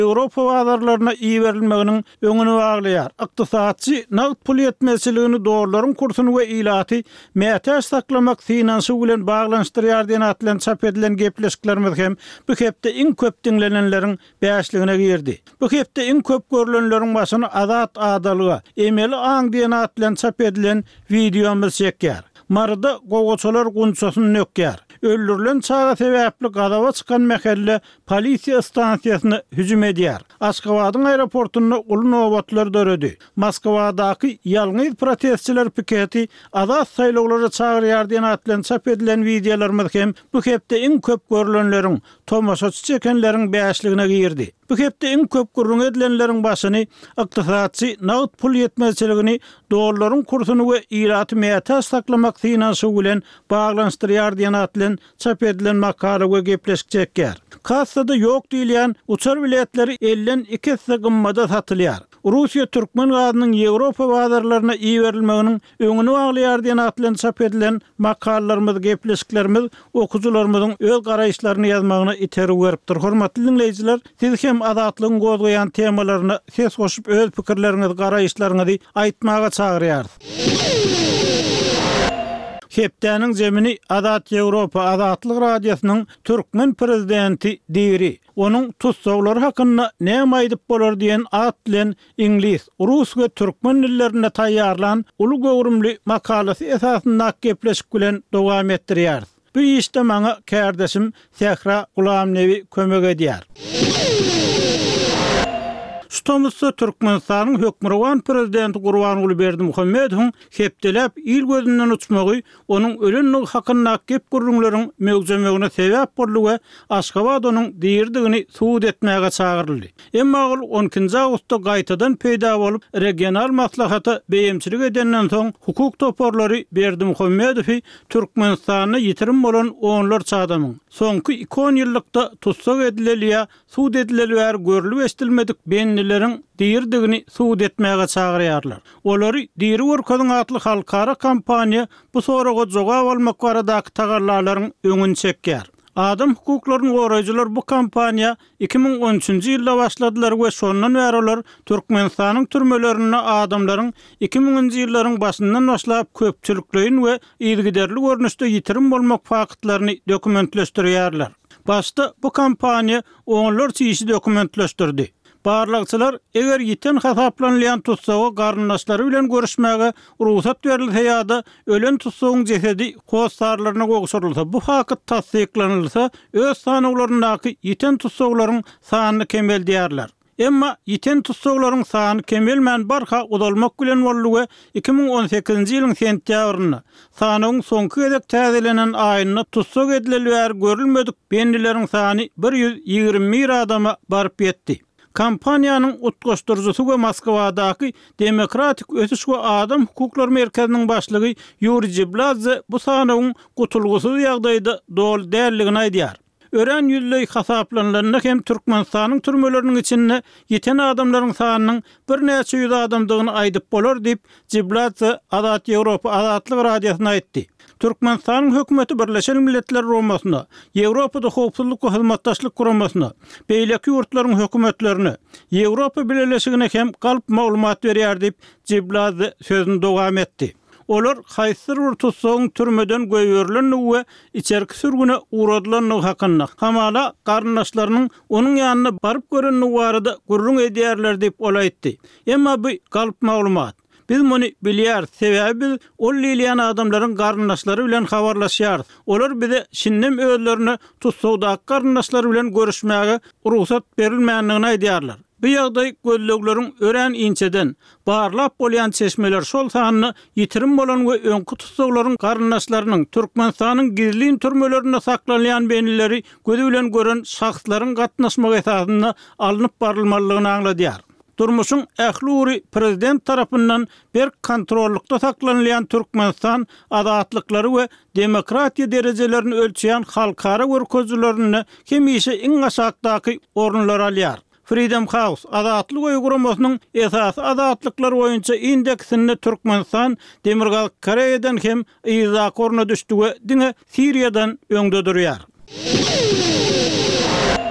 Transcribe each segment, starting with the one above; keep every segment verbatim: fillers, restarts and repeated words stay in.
Ýewropa bazarlaryna iýerilmeginiň öňüni baglaýar. Ykdysatçy nagd pul ýetmezçiligini dogruların kursunu we ilaty mätäç saklamak finansı bilen baglanşdyrýar diýen atlan çap edilen gepleşiklerimiz hem bu hepde iň köp dinlenenleriň beşligine girdi. Bu hepde iň köp görülenleriň başyny Azat adalyga, emeli aň diýen atlan çap edilen videomuz çekýär. Marada gogoçalar gunçasyny nökýär. Öldürülen çağa sebäpli gadawa çykan mehelle polisiýa stansiýasyna hüjüm edýär. Aşgabatyň aeroportuny uly nowatlar döredi. Moskwadaky ýalňyz protestçiler piketi Azat saýlawlary çagyrýar diýen atlan çap edilen videolarymyz hem bu hepde iň köp görülenleriň tomaşaçy çekenleriň beşligine girdi. Bu hepde iň köp gurrun edilenleriň başyny ykdysatçy nagd pul ýetmezçiligini dogruların kursunu we ilaty mätäç saklamak finansy bilen baglanşdyrýar diýen atlan çap edilen makala we gepleşik çekýär. Kassada ýok diýilen uçar biletleri elden iki sygymmada satylýar. Russiýa türkmen gadynyň Ýewropa bazarlaryna iýerilmeginiň öňüni baglaýar diýen atlan çap edilen makalalarymyz, gepleşiklerimiz okuwçylarymyzyň öz garaýşlaryny ýazmagyna iterip beripdir. Hormatly dinleýijiler, siz hem azatlygyň gozlaýan temalaryna ses goşup öz pikirleriňizi, garaýşlaryňyzy aýtmaga çagyrýar. Hepdäniň jemini Azat Ýewropa Azatlyk radiosynyň türkmen prezidenti diýri. Onun tutsawlary hakynda näme aýdyp bolar diýen at bilen ingliz, rus we türkmen dillerinde taýýarlan uly gowrumly makalasy esasynda gepleşik bilen dowam etdirýär. Bu işde maňa kärdeşim Sehra Gulamnewi kömek edýär. Şutamızda Türkmenistanyň hökmüran prezidenti Gurbanuly Berdimuhammedow hepdelep il gözünden uçmagy, onuň ölen hakynda gep gurrunlaryň mögzemegine sebäp boldy we Aşgabat onuň diýirdigini suwd etmäge çagyryldy. Emma ol on ikinji awgustda gaýtadan peýda bolup regional maslahata beýimçilik edenden soň hukuk toporlary Berdimuhammedowy Türkmenistanyny ýitirim bolan onlar çadamyň soňky iki ýyllykda tutsak edilelýär, suwd edilelýär görülip estilmedik benlilerin diýirdigini suwd etmäge çagyrýarlar. Olary diýri workadyň atly halkara kampaniýa bu soraga jogap almak baradaky tagarlaryň öňüni çekýär. Adam hukuklaryny goraýjylar bu kampaniýa iki ming on üçinji ýylda başladylar we şondan bäri olar Türkmenistanyň türmelerine adamlaryň iki minginji ýyllaryň başyndan başlap köpçülikleýin we ýygyderli görnüşde ýitirim bolmak faktlaryny dokumentleşdirýärler. Başta bu kampaniýa onlar çyşy dokumentleşdirdi. Barlakçylar eger ýiten hasaplanýan tutsagy garyndaşlary bilen görüşmäge ruhsat berilse ýa-da ölen tutsagyň jesedi kostarlaryna gogşurulsa, bu hakyt tasdiklanylsa, öz sanawlaryndaky ýiten tutsaglaryň sanyny kemeldýärler. Emma ýiten tutsaglaryň sany kemelmän barha udalmak bilen boldy iki ming on sekizinji ýylyň sentýabrynda sanyň soňky gezek täzelenen aýyna tutsak edilelýär görülmedik benlileriň sany bir ýüz ýigirme bir adama baryp ýetdi. Kampaniýanyň utgaşdyrjysy we Moskwadaky Demokratik Ösüş we Adam Hukuklary Merkeziniň başlygy Yuri Jibladze bu sanawyň gutulgusyz ýagdaýda dol dälligini aýdýar. Ören ýüzlük hasaplanylan hem Türkmenistanyň türmeleriniň içinde ýeten adamlaryň sanynyň bir näçe ýüz adamdygyny aýdyp bolar diýip Jibladze Azat Ýewropa Azatlyk radiosyna aýtdy. Türkmenistanyň hökümeti Birleşen Milletler Romasyna, Ýewropada howpsuzlyk we hyzmatdaşlyk guramasyna, beýleki ýurtlaryň hökümetlerini, Ýewropa Birleşigine hem galp maglumat berýär diýip Jibladze sözüni dowam etdi. Olar haýsyr bir tutsagyň türmeden göýberilen we içerki sürgüne uğradylan hakynda hamala garyndaşlarynyň onuň ýanyna baryp görenni barada gurrun edýärler diýip olaýtdy. Emma bu galp maglumat. Biz muny bilýär, sebäbi ol lilýän adamlaryň garyndaşlary bilen habarlaşýar. Olar bize şinnem özlerini tutsagdaky garyndaşlary bilen görüşmäge ruhsat berilmänligini aýdýarlar. Bu ýagdaý gözlegleriň ören inçeden barlap bolýan çeşmeler şol sanyny ýitirim bolan we öňkü tutsaglaryň garyndaşlarynyň Türkmenistanyň gizli türmelerinde saklanýan benlileri gözü bilen gören şahslaryň gatnaşmagy esasynda alınıp barylmalygyny aňladýar. Durmuşun ähluri prezident tarapyndan bir kontrollukda saklanýan Türkmenistan adatlyklary we demokratiýa derejelerini ölçeýän halkara görkezlerini hem ýeşe iň aşagdaky orunlara alýar. Freedom House adatlyk uyguramasynyň esasy adatlyklar boýunça indeksini Türkmenistan Demirgal Koreýadan hem Irak oruna düşdi we diňe Siriýadan öňde durýar.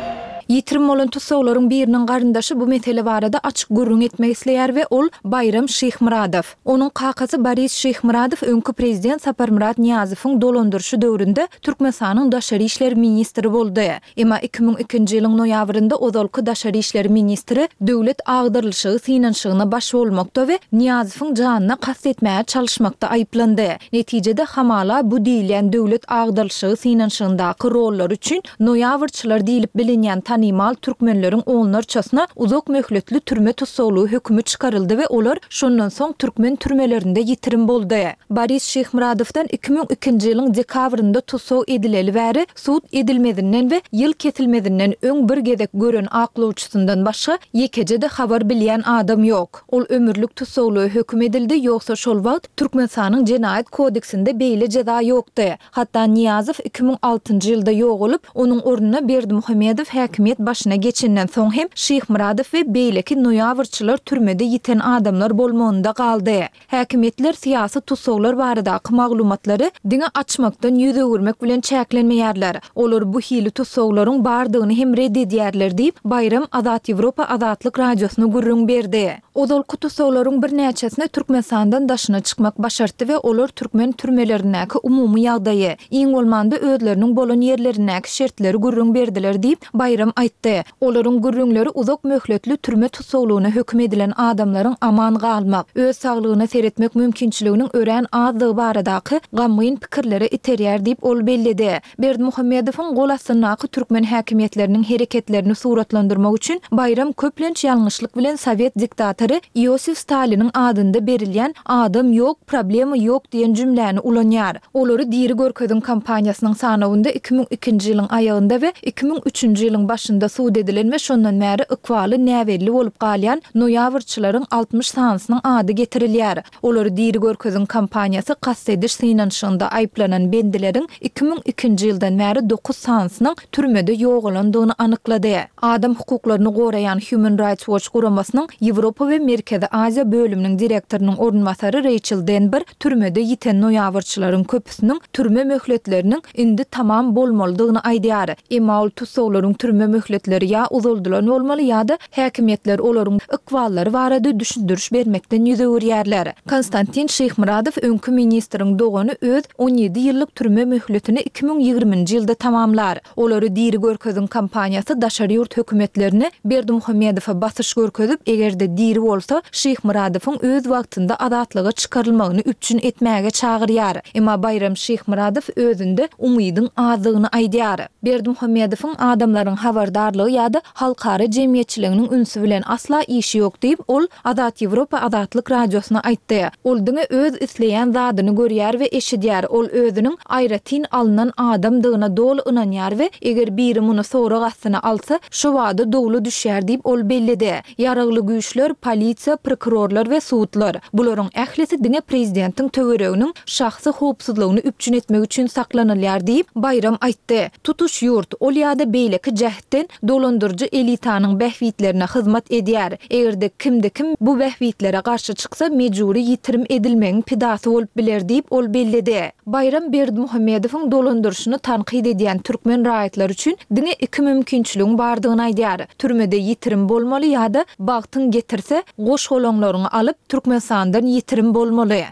Ýitirim bolan tutsaglaryň biriniň garyndaşy bu mesele barada açyk gurrun etmek isleýär we ol Bayram Şyhmuradow. Onuň kakasy Boris Şyhmuradow öňkü prezident Saparmurat Niýazowyň dolandyrşy döwründe Türkmenistanyň daşary işler ministri boldy. Emma iki bin ikinji ýylyň noýabrynda ozalky daşary işler ministri döwlet agdyrlyşygy synanşygyna baş bolmakda we Niýazowyň janyna kast etmäge çalışmakda aýplandy. Netijede hamala bu diýilen döwlet agdyrlyşygy synanşygyndaky rollar üçin noýabrçylar diýilip bilinýän tanymal türkmenleriň onlarçasyna uzak möhletli türme tutsaglygy hökümü çykaryldy we olar şondan soň türkmen türmelerinde ýitirim boldy. Boris Şyhmuradowdan iki bin ikinji ýylyň dekabrynda tutsag edileli bäri suud edilmedinden we ýyl ketilmedinden öň bir gezek gören aklawçysyndan başga ýekejede habar bilýän adam ýok. Ol ömürlük tutsaglygy höküm edildi, ýoksa şol wagt Türkmenistanyň Jenaýat kodeksinde beýle jeza ýokdy. Hatda Niýazow iki bin altynjy ýylda ýok bolup, onuň ornuna Berdimuhammedow häkimiýet başyna geçenden soň hem Şyhmuradow we beýleki noýabrçylar türmede ýiten adamlar bolmagynda galdy. Häkimiýetler syýasy tutsaglar baradaky maglumatlary diňe açmakdan ýüze görmek bilen çäklenmeýärler. Olar bu hili tutsaglaryň bardygyny hem reddedýärler diýip Bayram Azat Ýewropa Azatlyk radiosyna gurrun berdi. Ozal tutsaglaryň bir näçesine Türkmenistandan daşyna çykmak başartdy we olar türkmen türmelerindäki umumy ýagdaýy, iň bolmanda özleriniň bolan ýerlerindäki şertleri gurrun berdiler diýip Bayram aýtdy. Olaryň gurrunlary uzak möhletli türme tutsaglygyna höküm edilen adamlaryň aman galmak, öz saglygyna seretmek mümkinçiliginiň ören azlygy baradaky gamyň pikirleri iterýär diýip ol bellidi. Berdimuhammedowyň gol astynaky türkmen häkimiýetleriniň hereketlerini suratlandyrmak üçin Bayram köplenç ýalňyşlyk bilen Sowet diktatory Iosif Staliniň adynda berilýän adam ýok, problema ýok diýen jümläni ulanýar. Olary diýri görkezin kampaniýasynyň sanawynda iki bin ikinji ýylyň aýagynda we iki bin üçünji ýylyň başynda suud edilen we şondan bäri ykwaly näwerli bolup galýan noýabrçylaryň altmış sanasynyň ady getirilýär. Olary diýri görkezin kampaniýasy kast ediş synanşygynda aýplanan bendileriň iki bin ikinji ýyldan bäri dokuz sanasynyň türmede ýogalandygyny anyklady. Adam hukuklaryny goraýan Human Rights Watch guramasynyň Ýewropa we Merkezi Aziýa bölüminiň direktorynyň ornmasary Rachel Denber türmede ýiten noýabrçylaryň köpüsiniň türme möhletleriniň indi tamam bolmalydygyny aýdýar. Emma ol tutsaglaryň türme möhletleri ýa uzaldylan bolmaly ýa-da häkimiýetler olaryň ikwallary barada düşündiriş bermekden ýüze görýärler. Konstantin Şyhmuradow öňkü ministriň dogany öz on ýedi ýyllyk türme möhletini iki bin ýigriminji ýylda tamamlar. Olary diýri görkezin kampaniýasy daşary ýurt hökümetlerini Berdimuhammedowa basyş görkezip, egerde diýri bolsa Şyhmuradowyň öz wagtynda azatlyga çykarylmagyny üçin etmäge çagyrýar. Emma Bayram Şyhmuradow özünde umydyň azlygyny aýdýar. Berdimuhammedowyň adamlaryň habardarlygy ýa-da halkara jemgyýetçiliginiň ünsü bilen asla işi ýok diýip ol Azat Ýewropa Azatlyk radiosyna aýtdy. Ol diňe öz isleýän zadyny görýär we eşidýär. Ol özüniň aýratyn alynan adamdygyna dol ynanýar we eger biri muny sowra gastyna alsa, şo wada dowlu düşýär diýip ol bellidi. Ýaragly güýçler, polisiýa, prokurorlar we suudlar bularyň ählisi diňe prezidentiň töwereginiň şahsy howpsuzlygyny üpçün etmek üçin saklanylýar diýip Bayram aýtdy. Tutuş ýurt ol ýa-da beýleki jähtden dolandyrjy elitanyň bähwitlerine hyzmat edýär. Egerde kimde kim bu bähwitlere garşy çyksa mejburi ýitirim edilmegiň pidasy bolup biler diýip ol bellidi. Bayram Berdimuhammedowyň dolandyrşyny tanqid edýän türkmen raýatlar üçin diňe iki mümkinçiligiň bardygyny aýdýar. Türmede ýitirim bolmaly ýa-da bagtyň getirse goş golaňlaryny alyp Türkmenistandan ýitirim bolmaly.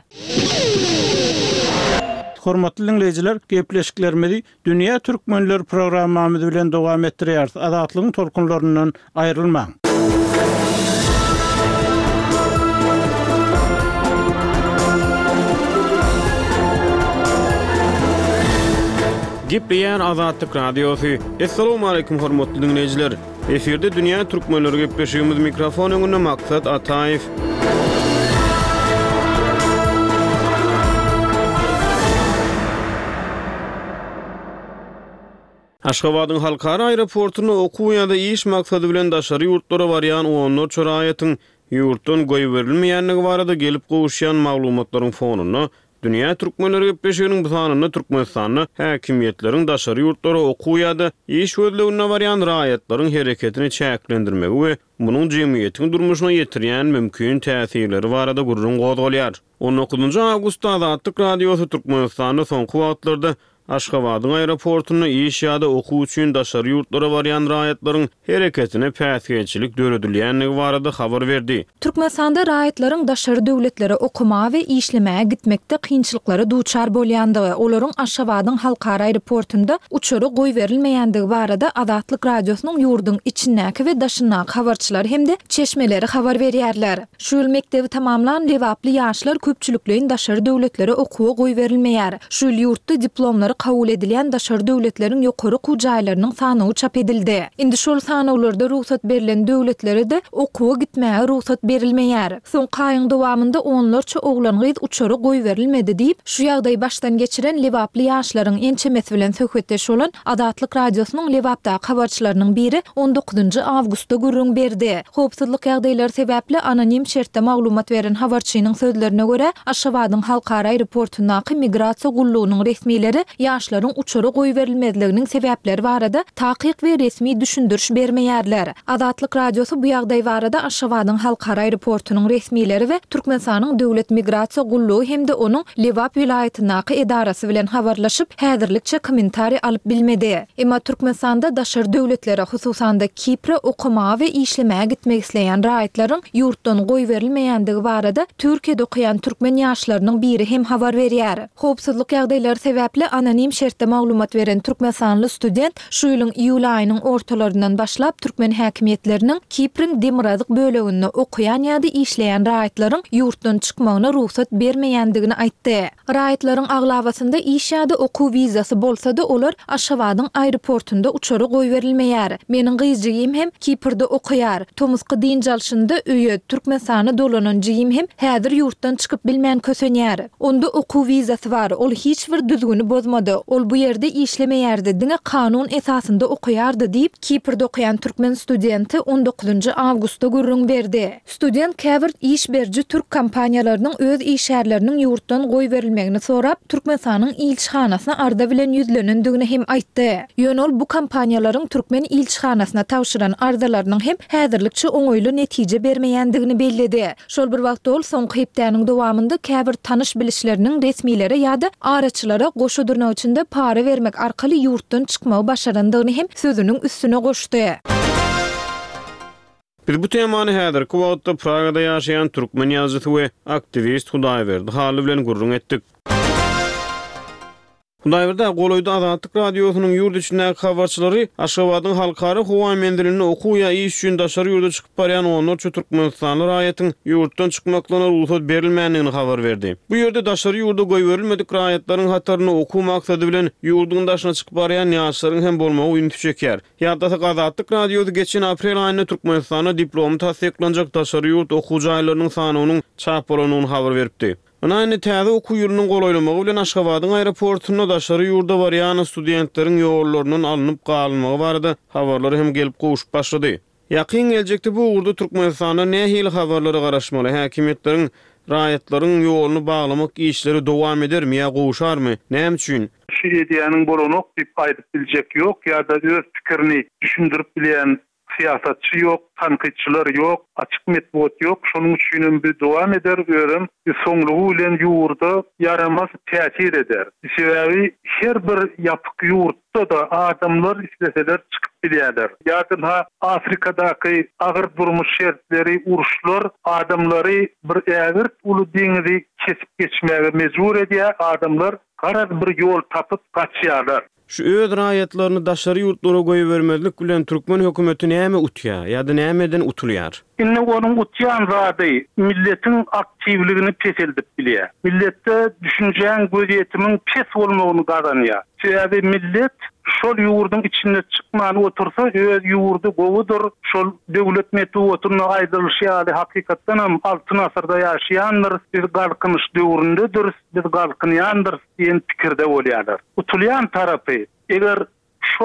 Hormatly dinleyijiler, gepleşiklerimizi Dünýä Türkmenleri programmamyz bilen dowam etdirýäris. Azatlygyň tolkunlaryndan aýrylmaň. Gepleýän Azatlyk radiosu. Assalamu alaykum hormatly dinleyijiler. Eferde Dünýä Türkmenleri gepleşigimiz mikrofon öňünde Maksat Ataýew. Aşgabatyň halkara aeroportuny okuw ýa-da iş maksady bilen daşary ýurtlara barýan onlarça raýatyň ýurtdan goýup berilmeýänligi barada gelip gowuşýan maglumatlaryň fonuna Dünýä Türkmenleri gepleşiginiň bu sanyny Türkmenistanyň häkimiýetleriň daşary ýurtlara okuw ýa-da iş gözlegine barýan raýatlaryň hereketini çäklendirmegi we munyň jemgyýetiň durmuşyna ýetirýän mümkin täsirleri barada gurrun gozgalýar. on dokuzunji awgustda Azatlyk radiosu Türkmenistanyň soňky wagtlarda Aşgabatyň aeroportuny iş ýa-da okuw üçin daşary ýurtlara barýan raýatlaryň hereketine päsgeçilik döredilýänligi barada habar berdi. Türkmenistanda raýatlaryň daşary döwletlere okuma we işlemäge gitmekde kynçylyklara duçar bolýandygy, olaryň Aşgabatyň halkara aeroportunda uçury goý berilmeýändigi barada Azatlyk radiosynyň ýurdun içindäki we daşyndaky habarçylary hemde çeşmeleri habar berýärler. Şu ýyl mektebi tamamlan lewaply ýaşlar köpçüliklerin daşary döwletlere okuwa goý berilmeýär. Şu ýyl ýurtda diplomlary kabul edilýän daşary döwletleriň ýokary kujaýlarynyň sanyny çap edildi. Indi şol sanawlarda ruhsat berilen döwletlere de okuwa gitmäge ruhsat berilmeýär. Soňky aýyň dowamında onlarça oglan-gyz uçury goý berilmedi diýip, şu ýagdaýy başdan geçiren lewaply ýaşlaryň ençemesi bilen söhbetdeş bolan Azatlyk radiosynyň lewapda habarçylarynyň biri on dokuzunçy awgustda gürrüň berdi. Howpsuzlyk ýagdaýlary sebäpli anonim şertde maglumat beren habarçynyň sözlerine görä, Aşgabatyň halkara aeroportundaky migrasiýa gullugynyň resmileri ýaşlaryň uçury goý berilmezliginiň sebäpleri barada takyk we resmi düşündürüş bermeýärler. Azatlyk radiosu bu ýagdaý barada Aşgabatyň halkara aeroportunyň resmileri we Türkmenistanyň döwlet migrasiýa gullugy hemde onuň Lewap vilayatynaky edarasy bilen habarlaşyp, häzirlikçe kommentari alyp bilmedi. Emma Türkmenistanda daşary döwletlere, hususanda Kipre okuma we işlemäge gitmek isleýän raýatlaryň ýurtdan goý berilmeýändigi barada Türkiýede okuyan türkmen ýaşlarynyň biri hem habar berýär. Howpsuzlyk ýagdaýlary sebäpli anonim şertde maglumat beren türkmensanly student şu ýylyň iýul aýynyň ortalaryndan başlap türkmen häkimetleriniň Kipriň Demirazlyk böleginde okuyan ýa-da işleýän raýatlaryň ýurtdan çykmagyna ruhsat bermeýändigini aýtdy. Raýatlaryň aglawasynda iş ýa-da okuw wizasy bolsa-da olar Aşgabatyň aeroportunda uçury goý berilmeýär. Meniň gyzjygym hem Kiprde okuýar. Tomuska diň jalşynda öýe Türkmenistany dolananjygym hem häzir ýurtdan çykyp bilmän kösenýär. Onda okuw wizasy bar. Ol hiç bir düzgüni bozmady. Ol bu ýerde işlemeýärdi. Diňe kanun esasynda okuýardy diýip Kiprde okuyan türkmen studenti on dokuzunçy awgustda gürrüň berdi. Student käbir iş berji türk kompaniýalarynyň öz işärleriniň ýurtdan goý berilmegini sorap, Türkmenistanyň ilçihanasyna arda bilen ýüzlenendigini hem aýtdy. Ýöne ol bu kompaniýalaryň türkmen ilçihanasyna tawşyran ardalarynyň hem häzirlikçe oňoýly netije bermeýändigini belledi. Şol bir wagtda ol soňky hepdäniň dowamında käbir tanyş bilişleriniň resmileri ýa-da araçylara goşa durnak üçin para vermek arkaly ýurtdan çykmagy başarandygyny hem sözüniň üstüne goşdy. Biz bu temany häzirki wagtda Pragada ýaşaýan türkmen ýazgysy we aktivist Hudaýberdi haly bilen gurrun etdik. Hudaýberdi Goloýda Azatlyk radiosynyň ýurt içindäki habarçylary Aşgabatyň halkara howa mendirini okuw ýa iş üçin daşary ýurda çykyp barýan onlarça türkmenstanly raýatyň ýurtdan çykmaklaryna ruhsat berilmändigini habar berdi. Bu ýerde daşary ýurda goý berilmedik raýatlaryň hataryny okuw maksady bilen ýurduň daşyna çykyp barýan ýaşlaryň hem bolmagy uýun tüçekýär. Ýa-da Azatlyk radiosu geçen aprel aýynda Türkmenistana diplomy tasdiklanjak daşary ýurt okuw jaýlarynyň sanynyň çap bolanyny habar beripdi. Ana täze okuw ýurdunyň golaýlamagy bilen Aşgabatyň aeroportuna daşary ýurda barýan studentleriň ýollarynyň alınıp galmagy barada habarlary hem gelip gowuşup başlady. Ýakyn geljekde bu ugurda Türkmenistana nähili habarlary garaşmaly, häkimetleriň raýatlaryň ýolunu baglamak işleri dowam edermi ýa gowuşarmy? Näme üçin? Şu ideýanyň bolanyk diýip aýdyp biljek ýok, ýa-da öz pikirini düşündirip bilen siyasatçı yok, tanqidçiler yok, açık metbot yok. Şonuň üçin bir dowam eder görüm. Soňlugy bilen ýurda yaramaz täsir eder. Sebäbi her bir ýapyk ýurtda da adamlar isleseler çykyp bilýärler. Ýa-da ha Afrikadaky agyr durmuş şertleri, uruşlar adamlary bir ägirt uly deňizi kesip geçmäge mejbur edýär. Adamlar garaz bir ýol tapyp gaçýarlar. Şu öz raýatlaryny daşary ýurtlara goýup bermezlik bilen türkmen hökümeti näme utýar ýa-da nämeden utulýar? Inne onuň utýan zady milletiň aktivligini peselidip bilýär. Milletde düşünjän gözetimiň pes bolmagyny gazanýar. Sebäbi millet şol ýurduň içinde çykmany otursa öz ýurdu gowudur. Şol döwlet metodiýatyna aýdylýar. Hakykatdan hem altyn asyrda ýaşaýanlar, biz galkynyş döwründedir, biz galkynýandyr diýen pikirde bolýarlar. Utulýan tarapy eger şol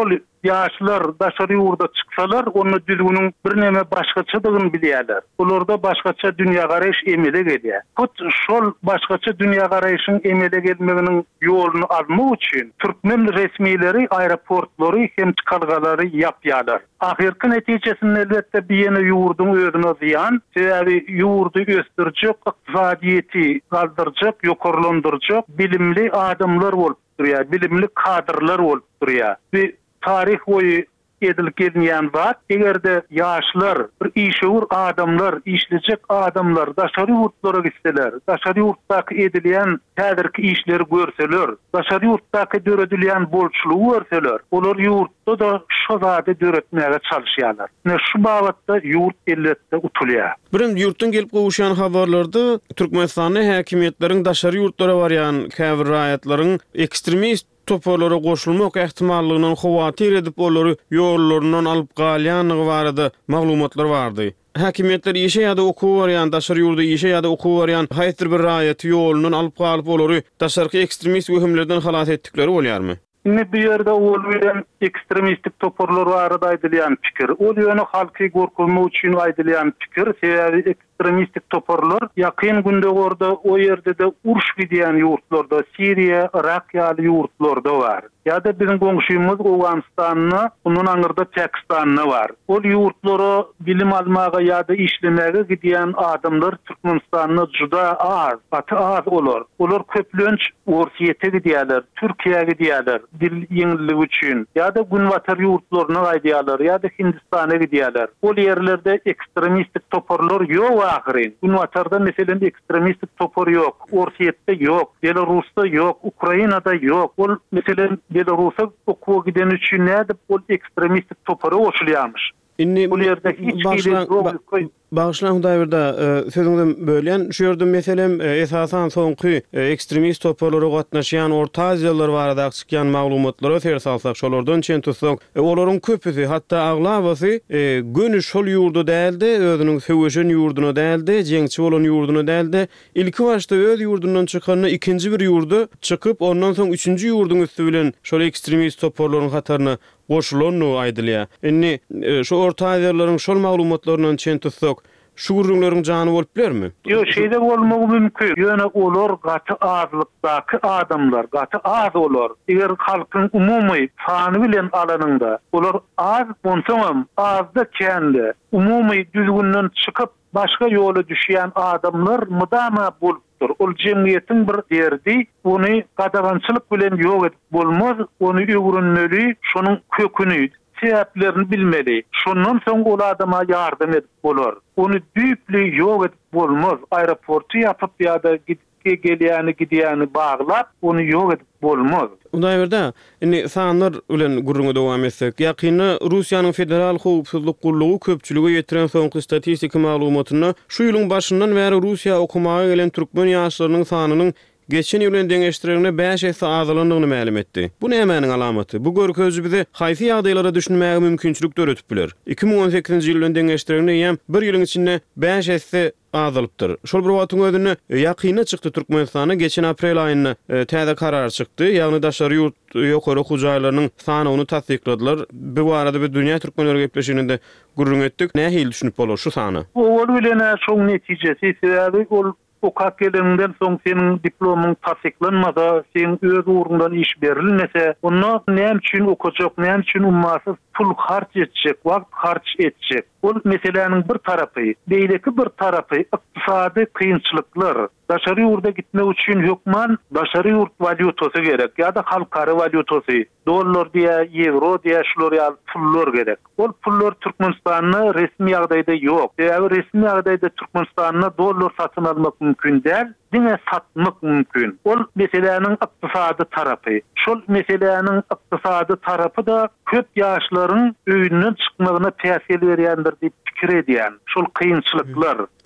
ýaşlar daşary ýurda çyksalar, onu dülgünün bir näme başgaçadygyny bilýärler. Olarda başgaça dünýä garaýş emele gelýär. Hut şol başgaça dünýä garaýşyň emele gelmeginiň ýoluny almak üçin türkmen resmileri aeroportlary hem çykalgalary ýapýarlar. Ahirki netijesinde elbette biýene ýurdun özüne ziyan, sebäbi ýurdu ösdürjek, ykdysadyety galdyrjak, ýokarlandyrjak bilimli adamlar bolup durýar, bilimli kadrlar bolup durýar. We tarih boyu edilip gelmeýän zat, egerde ýaşlar, bir işewur adamlar, işlejek adamlar daşary ýurtlara gitseler, daşary ýurtdaky edilýän häzirki işleri görseler, daşary ýurtdaky döredilýän bolçulugy görseler, olar ýurtda da şo zady döretmäge çalyşýarlar. Ne şu babatda ýurt elletde utulýar. Birim ýurtdan gelip gowuşan habarlarda Türkmenistanyň häkimetleriň daşary ýurtlara barýan käbir raýatlaryň ekstremist toporlara goşulmak ähtimallygynyň hawatyr edip olary ýollaryndan alyp galýanyny barada maglumatlar bardy. Häkimetler işe ýa-da okuw barýan daşary ýurda işe ýa-da okuw barýan haýyr bir raýaty ýolundan alyp galyp olary daşarky ekstremist wehimlerden halat etdikleri bolýarmy? Ne bir yerde ol bilen ekstremistik toporlar barada aýdylýan pikir. Ol ýöne halky gorkulmak üçin aýdylýan pikir, sebäbi ekstremistik toporlar ýakyn günde orada o ýerde de uruş gidýän ýurtlarda, Siriýa, Irak ýaly ýurtlarda bar. Ya da bizim goňşymyz Awganistanyna, onun aňyrda Pakistanyna bar. Ol ýurtlara bilim almaga ýa-da işlemege gidýän adamlar Türkmenistanyna juda az, aty az olar. Olar köplünç Orsiýete gidýärler, Türkiýe'ye gidýärler dil ýeňilligi üçin. Ya da günwatar ýurtlaryna gaýdýarlar, ya da Hindistana gidýärler. Ol ýerlerde ekstremistik toporlar ýok ahyrin. Günwatarda meselen ekstremistik topor ýok, Orsiýetde ýok, Belarusda ýok, Ukrainada ýok. Ol meselen Belarusa okuwa giden üçin nädip ol ekstremistik topora oşulýarmyş. Inni bu ýerde hiç başlan Bağışlan Hudaýberda sözüňden bölýän şu ýerde meselem esasan soňky ekstremist toporlara gatnaşýan Orta Aziýalylar barada çykýan maglumatlary öter salsak şolardan çen tutsak olaryň köpüsi hatda aglabasy göni şol ýurda däldi, özüniň söwüşen ýurduna däldi, jeňçi bolan ýurduna däldi. Ilki başda öz ýurdundan çykanyny ikinji bir ýurda çykyp ondan soň üçünji ýurdun üstü bilen şol ekstremist toporlaryň hataryna goşulanyny aýdylýar. Inni şu Orta Aziýalylaryň şol maglumatlarynyň çen tutsak şu gurrunlaryň jany bolup bilermi? Yo, şeýde bolmagy mümkin. Ýöne olar gaty azlykdaky adamlar, gaty az olar. Eger halkyň umumy sany bilen alanynda olar az bolsaňam azda kendi umumy düzgünden çykyp başga ýola düşýän adamlar mudama bolupdyr. Ol jemgyýetiň bir derdi, ony gadagançylyk bilen ýok edip bolmaz, ony öwrünmeli, şonuň köküni sebäplerini bilmeli. Şondan soň ol adama ýardam edip bolar. Onu düýpli ýok edip bolmaz. Aeroporty ýapyp ýa-da gitke gelýäni gidýäni baglap, onu ýok edip bolmaz. Undaýberda, indi sanlar bilen gurrunga dowam etsek, ýakyny Russiýanyň federal howpsuzlyk gullugy köpçüligi ýetiren soňky statistika maglumatyna şu ýylyň başyndan bäri Russiýa okumaga gelen türkmen ýaşlarynyň sanynyň geçen ýylyň deňeşdirigine beş esse azalandygyny ma'lum etdi. Bu nämäniň alamaty? Bu görkezji bizi haýsy ýagdaýlara düşnmäge mümkinçilik döretip biler. iki ming on sekizinji ýylyň deňeşdirigine ýem bir ýylyň içinde beş esse azalypdyr. Şol bir wagtyň özünde ýakyna çykdy Türkmenistana geçen aprel aýynda täze karar çykdy. Ýagny daşary ýurt ýokary hujaýlarynyň sanyny tasdikladylar. Bu barada bir dünýä türkmenleri gepleşiginde gurrun etdik. Nähili düşünüp bolar şu sany? Ol bilen şoň netijesi sebäbi ol okak gelenden soň senin diplomuň tasdiklanmada, sen öz uğrundan iş berilmese, onu näme üçin okajak, näme üçin ummasy pul harç etjek, wagt harç etjek. Ol meseleniň bir tarapy, beýleki bir tarapy ykdysady kynçylyklar. Daşary ýurda gitmek üçin hökman daşary ýurt valyutasy gerek, ýa-da halkary valyutasy, dollar diýe, euro diýe şular ýaly pullar gerek. Ol pullar Türkmenistanyň resmi ýagdaýda ýok. Ýa-da resmi ýagdaýda Türkmenistanyň dollar satyn almak mümkin däl, diňe satmak mümkin. Ol meseleniň ykdysady tarapy. Şol meseleniň ykdysady tarapy da köp ýaşlaryň öýünden çykmagyna täsir berýändir diýip pikir edýän. Şol kynçylyklar,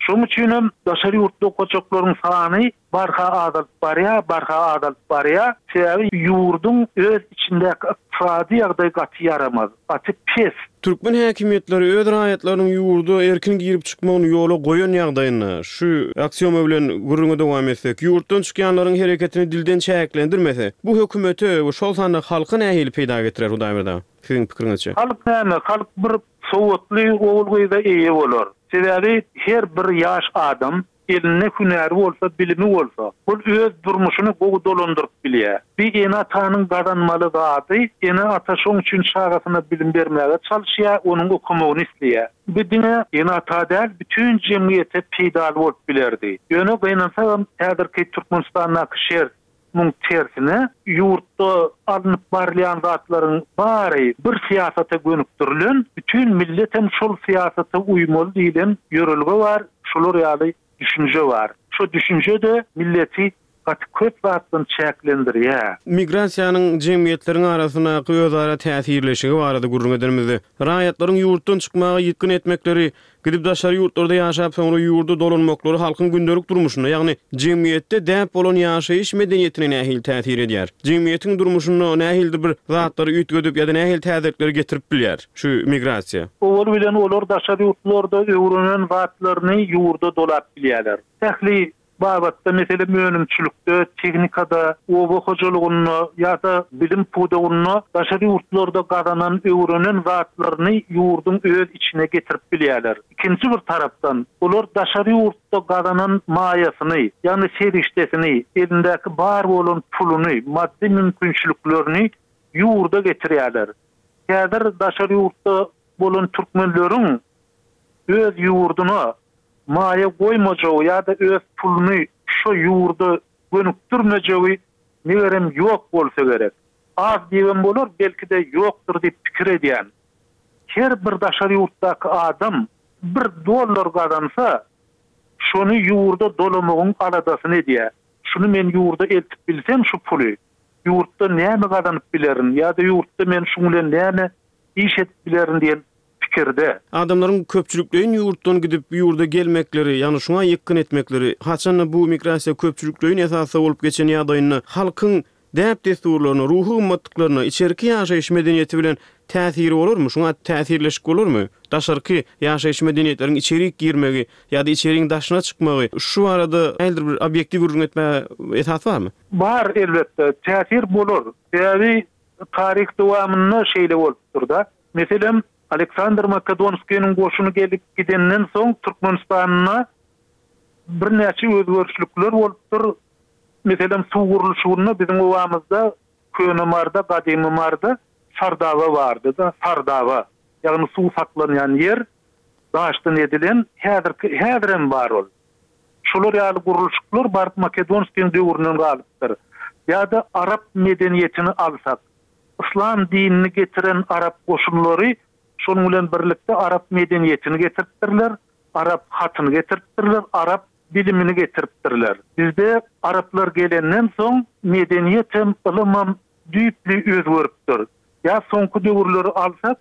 Şoň üçin daşary ýurtda okajaklaryň sany barha adalyp barya, barha adalyp barya, sebäbi ýurdun öz içindäki iqtisady ýagdaý gaty yaramaz, gaty pes. Türkmen häkimetleri öz raýatlarynyň ýurda erkin girip çykmagyny ýola goýan ýagdaýyna şu aksiýoma bilen gurrunga dowam etsek, ýurtdan çykýanlaryň hereketini dilden çäklendirmese, bu hökümete we şol sanda halky nähili peýda getirer Hudaýberda? Siziň pikiriňizçe? Halk näme? Halk bir sowatly owulgyda eýe bolar. Sebäbi her bir ýaş adam eline hünäri bolsa, bilimi bolsa, bul öz durmuşyny gowy dolandyryp bilýär. Bir ene atanyň gadanmaly zady, ene ata şoň üçin şagasyna bilim bermäge çalyşýar, onuň okumagyny isleýär. Bu diňe ene ata däl, bütün jemgyýete peýda bolup bilerdi. Ýöne gynansa häzirki Türkmenistanyň şer mung tersine ýurtda alınıp barlayan zatlaryň bary bir siýasata gönükdirilen, bütün milletem şol siýasata uýmaly diýilen ýörelge bar, şolar ýaly düşünje var. Şu düşünje de milleti gaty köp zatdan çäklendirýär. Migrasiýanyň jemgyýetleriň arasyna özara täsirleşigi barada gurrun edermizdi. Raýatlaryň ýurtdan çykmagy ýetkin etmekleri, gidip daşary ýurtlarda ýaşap soňra ýurda dolanmaklary halkyň gündelik durmuşyna, ýagny jemgyýetde däp bolan ýaşaýyş medeniýetine nähil täsir edýär. Jemgyýetiň durmuşyna nähildir bir zatlary üýtgedip ýa-da nähil täzirlikleri getirip bilýär şu migrasiýa. Ol bilen olar daşary ýurtlarda öwrenen zatlaryny ýurda dolap bilýärler. Tähli babatda mesele möhümçülükde, teknikada, oba hojalygyny ýa-da bilim pudagyny daşary ýurtlarda gadanan öwrenen zatlaryny ýurdun öz içine getirip bilýärler. İkinji bir tarapdan olar daşary ýurtda gadanan maýasyny, ýani serişdesini, elindäki bar bolan puluny, maddi mümkinçiliklerini ýurda getirýärler. Häzir daşary ýurtda bolan türkmenleriň öz ýurduny maýa goýmajagy ýa-da öz puluny şo ýurda gönükdirmejegi negerem ýok bolsa gerek. Az diýen bolar, belki-de ýokdur diýip pikir edýän. Her bir daşary ýurtdaky adam bir dollar gadansa, şonu ýurda dolamagyň aladasyny edýär. Şunu men ýurda eltip bilsem şu puly, ýurtda näme gadanyp bilerin ýa-da ýurtda men şunu bilen näme iş edip bilerin diýen fikirde. Adamlaryň köpçülikleýin ýurtdan gidip ýurda gelmekleri, ýani şuňa ýekkin etmekleri, haçan bu migrasiýa köpçülikleýin esasy bolup geçen ýagdaýyny halkyň däp desturlaryna, ruhy ymmatlyklaryna, içerki ýaşaýyş medeniýeti bilen täsiri bolarmy? Şuňa täsirleşik bolarmy? Daşarky ýaşaýyş medeniýetleriň içerik girmegi ýa-da içeriň daşyna çykmagy şu arada nädir bir obyektiw gurrun etme esasy barmy? Bar, elbetde. Täsir bolar. Sebäbi taryh dowamyny şeýle bolup durda. Meselem Aleksandr Makedonskiýanyň goşuny gelip gidenden soň Türkmenistanyna bir näçe özgörüşlikler bolupdyr. Meselem suw gurulşyny biziň owamyzda Könemarda, Gadymymarda Sardawa bardy da, Sardawa. Ýagny suw saklanýan ýer, daşdan edilen häzirki häzirem bar ol. Şolar ýaly gurulşyklar bar Makedonskiýanyň döwründen galypdyr. Ýa-da Arap medeniýetini alsak, İslam dinini getiren Arap goşunlary şonuň bilen birlikde Arap medeniýetini getiripdirler, Arap hatyny getiripdirler, Arap bilimini getiripdirler. Bizde Araplar gelenden soň medeniýet hem ilim hem düýpli özgörüpdir. Ya soňky döwürleri alsak,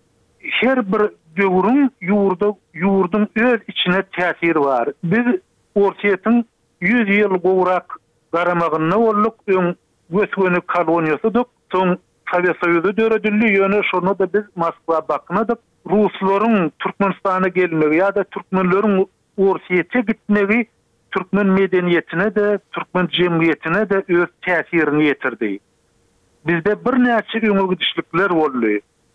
her bir döwrüň ýurda ýurdun öz içine täsiri bar. Biz Orsiýetiň yüz ýyl gowrak garamagyny bolduk, öň göçgeni koloniýasydyk. Soň Sovet Soýuzy döredildi, ýöne şonu da biz Moskwa baknadyk. Ruslaryň Türkmenistana gelmegi ýa-da türkmenleriň Orsiýete gitmegi türkmen medeniýetine de, türkmen jemgyýetine de öz täsirini ýetirdi. Bizde bir näçe öňe gidişlikler boldy.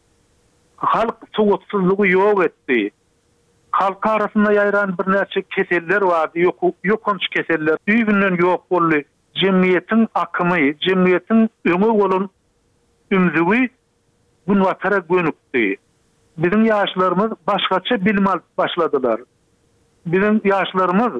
Halk sowatsyzlygy ýok etdi. Halk arasynda ýaýran bir näçe keseller bardy, ýok ýokunç keseller düýbinden ýok boldy. Jemgyýetiň akymy, jemgyýetiň öňe bolan ümzügi bun watara gönükdi. Bizim ýaşlarymyz başgaça bilim alyp başladylar. Bizim ýaşlarymyz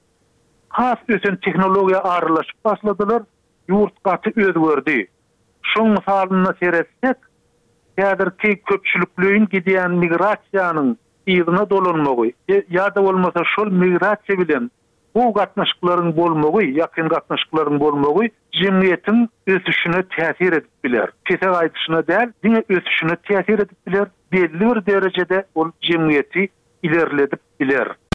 has ösen teknologiýa aralaşyp başladylar. Ýurt gaty özgördi. Şoň misalyna seretsek, häzirki köpçülikleýin gidýän migrasiýanyň ýygyna dolanmagy ýa-da bolmasa şol migrasiýa bilen bu gatnaşyklaryň bolmagy, ýakyn gatnaşyklaryň bolmagy jemgyýetiň ösüşine täsir edip biler. Kesek aýdyşyna däl, diňe ösüşine täsir edip biler. Belli bir derejede ol jemgyýeti ilerledip biler.